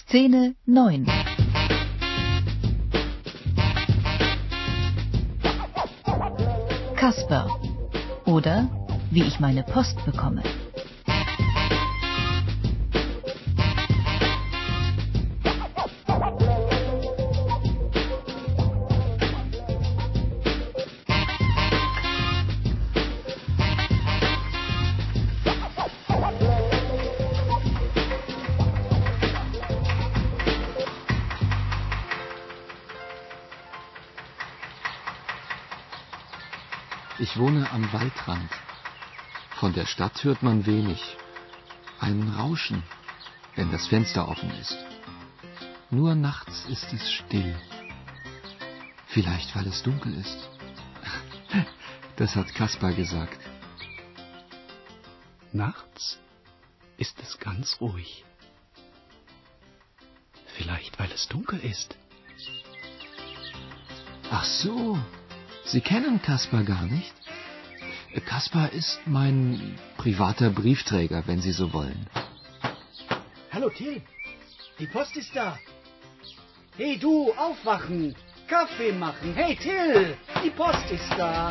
Szene 9. Kasper oder Wie ich meine Post bekomme. Ich wohne am Waldrand. Von der Stadt hört man wenig. Ein Rauschen, wenn das Fenster offen ist. Nur nachts ist es still. Vielleicht, weil es dunkel ist. Das hat Kasper gesagt. Nachts ist es ganz ruhig. Vielleicht, weil es dunkel ist. Ach so, Sie kennen Kasper gar nicht? Kasper ist mein privater Briefträger, wenn Sie so wollen. Hallo Till, die Post ist da. Hey du, aufwachen, Kaffee machen. Hey Till, die Post ist da.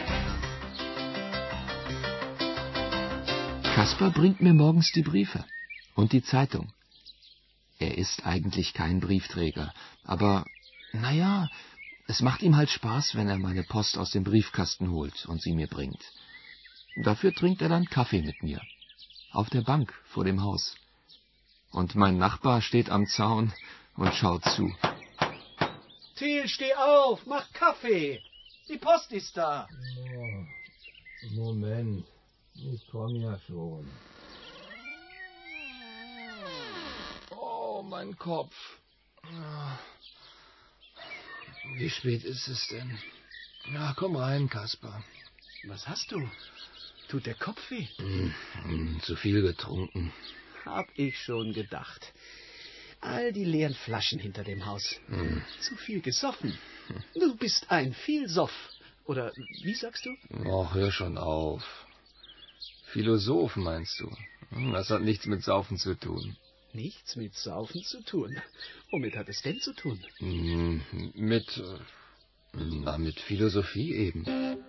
Kasper bringt mir morgens die Briefe und die Zeitung. Er ist eigentlich kein Briefträger, aber naja, es macht ihm halt Spaß, wenn er meine Post aus dem Briefkasten holt und sie mir bringt. Dafür trinkt er dann Kaffee mit mir. Auf der Bank vor dem Haus. Und mein Nachbar steht am Zaun und schaut zu. Till, steh auf, mach Kaffee. Die Post ist da. Oh, Moment, ich komme ja schon. Oh, mein Kopf. Wie spät ist es denn? Na, komm rein, Kasper. Was hast du? Tut der Kopf weh? Zu viel getrunken. Hab ich schon gedacht. All die leeren Flaschen hinter dem Haus. Zu viel gesoffen. Du bist ein Vielsoff. Oder wie sagst du? Och, hör schon auf. Philosoph, meinst du? Das hat nichts mit Saufen zu tun. Nichts mit Saufen zu tun. Womit hat es denn zu tun? Mit Philosophie eben.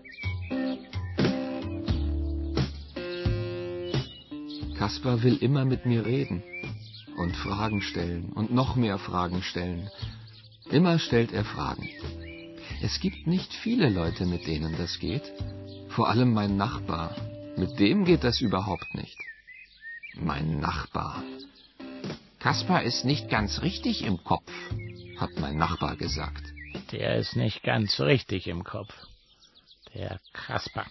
Kasper will immer mit mir reden und Fragen stellen und noch mehr Fragen stellen. Immer stellt er Fragen. Es gibt nicht viele Leute, mit denen das geht. Vor allem mein Nachbar. Mit dem geht das überhaupt nicht. Mein Nachbar. Kasper ist nicht ganz richtig im Kopf, hat mein Nachbar gesagt. Der ist nicht ganz richtig im Kopf. Der Kasper.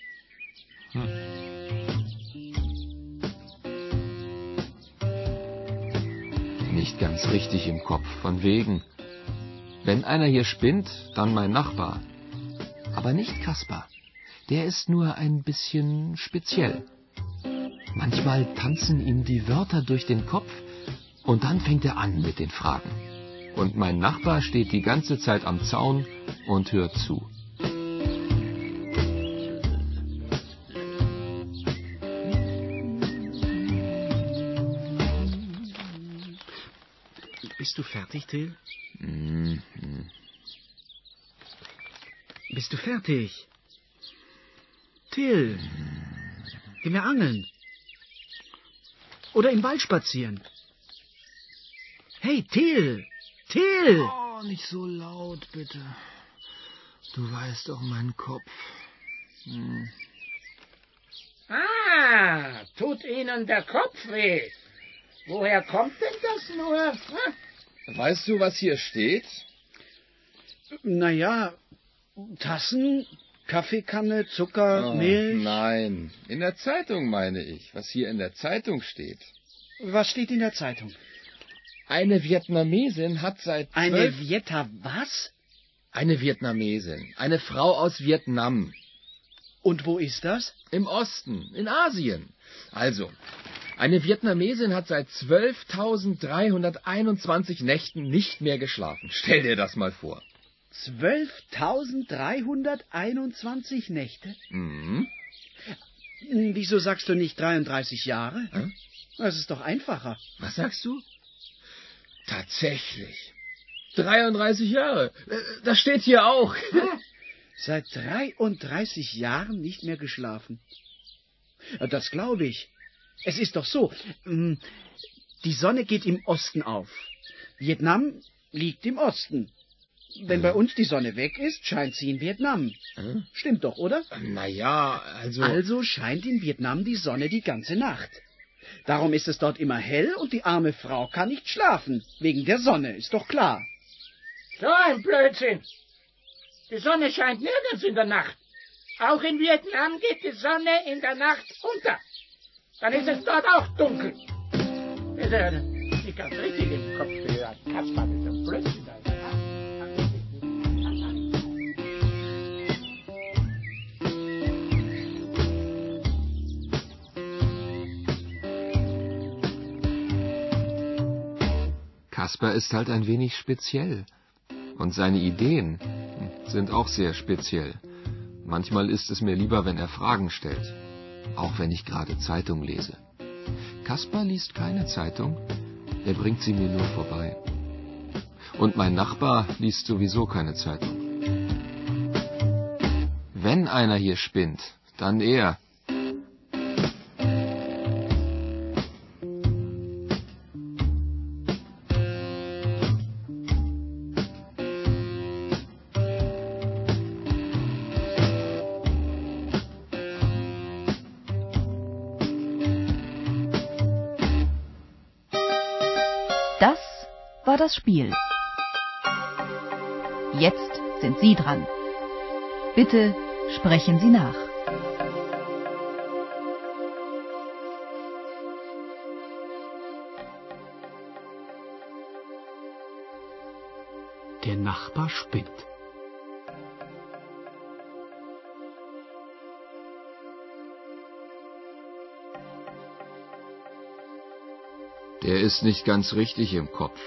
Nicht ganz richtig im Kopf, von wegen. Wenn einer hier spinnt, dann mein Nachbar. Aber nicht Kasper. Der ist nur ein bisschen speziell. Manchmal tanzen ihm die Wörter durch den Kopf und dann fängt er an mit den Fragen. Und mein Nachbar steht die ganze Zeit am Zaun und hört zu. Bist du fertig, Till? Bist du fertig? Till, gehen wir angeln. Oder im Wald spazieren. Hey, Till! Till! Oh, nicht so laut, bitte. Du weißt doch meinen Kopf. Ah, tut Ihnen der Kopf weh? Woher kommt denn das nur? Weißt du, was hier steht? Naja, Tassen, Kaffeekanne, Zucker, Milch. Nein, in der Zeitung meine ich, was hier in der Zeitung steht. Was steht in der Zeitung? Eine Vietnamesin hat seit Eine was? Eine Vietnamesin, eine Frau aus Vietnam. Und wo ist das? Im Osten, in Asien. Also, eine Vietnamesin hat seit 12.321 Nächten nicht mehr geschlafen. Stell dir das mal vor. 12.321 Nächte? Wieso sagst du nicht 33 Jahre? Das ist doch einfacher. Was sagst du? Tatsächlich. 33 Jahre. Das steht hier auch. Seit 33 Jahren nicht mehr geschlafen. Das glaube ich. Es ist doch so, die Sonne geht im Osten auf. Vietnam liegt im Osten. Wenn bei uns die Sonne weg ist, scheint sie in Vietnam. Stimmt doch, oder? Na ja, also... Also scheint in Vietnam die Sonne die ganze Nacht. Darum ist es dort immer hell und die arme Frau kann nicht schlafen. Wegen der Sonne, ist doch klar. So ein Blödsinn. Die Sonne scheint nirgends in der Nacht. Auch in Vietnam geht die Sonne in der Nacht unter. Dann ist es dort auch dunkel. Ist ja nicht ganz richtig im Kopf. Kaspar ist ein Blödsinn. Kaspar ist halt ein wenig speziell. Und seine Ideen sind auch sehr speziell. Manchmal ist es mir lieber, wenn er Fragen stellt. Auch wenn ich gerade Zeitung lese. Kaspar liest keine Zeitung. Er bringt sie mir nur vorbei. Und mein Nachbar liest sowieso keine Zeitung. Wenn einer hier spinnt, dann er. Das war das Spiel. Jetzt sind Sie dran. Bitte sprechen Sie nach. Der Nachbar spinnt. Der ist nicht ganz richtig im Kopf.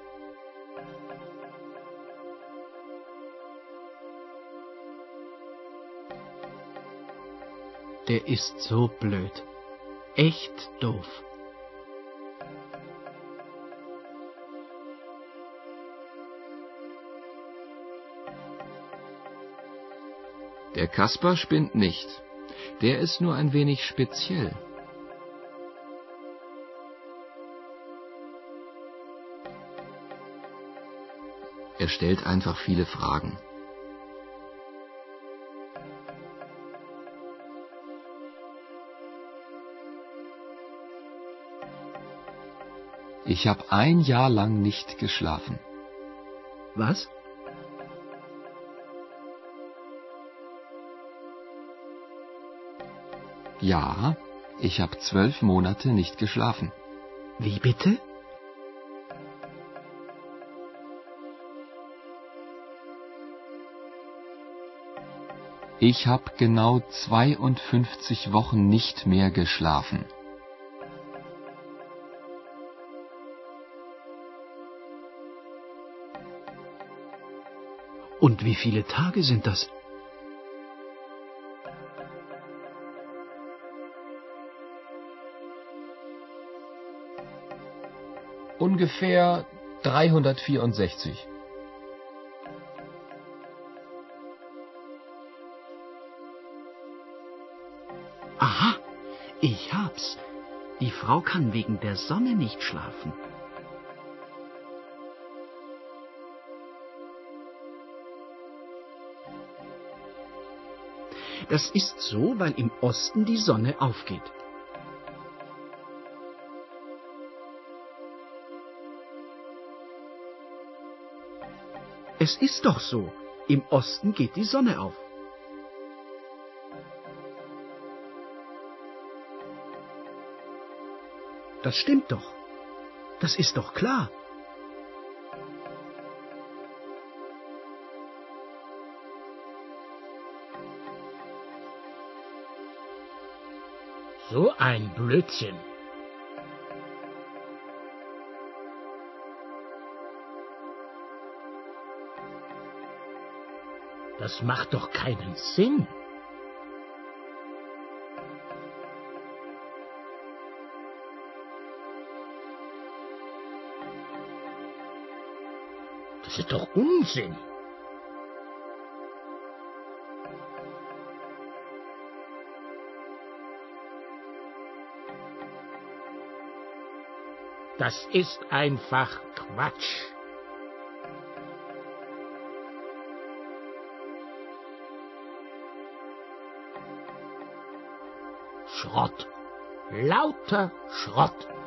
Der ist so blöd. Echt doof. Der Kaspar spinnt nicht. Der ist nur ein wenig speziell. Er stellt einfach viele Fragen. Ich habe ein Jahr lang nicht geschlafen. Was? Ja, ich habe 12 Monate nicht geschlafen. Wie bitte? Ich habe genau 52 Wochen nicht mehr geschlafen. Und wie viele Tage sind das? Ungefähr 364. Aha, ich hab's. Die Frau kann wegen der Sonne nicht schlafen. Das ist so, weil im Osten die Sonne aufgeht. Es ist doch so. Im Osten geht die Sonne auf. Das stimmt doch. Das ist doch klar. So ein Blödsinn. Das macht doch keinen Sinn. Das ist doch Unsinn. Das ist einfach Quatsch. Schrott. Lauter Schrott.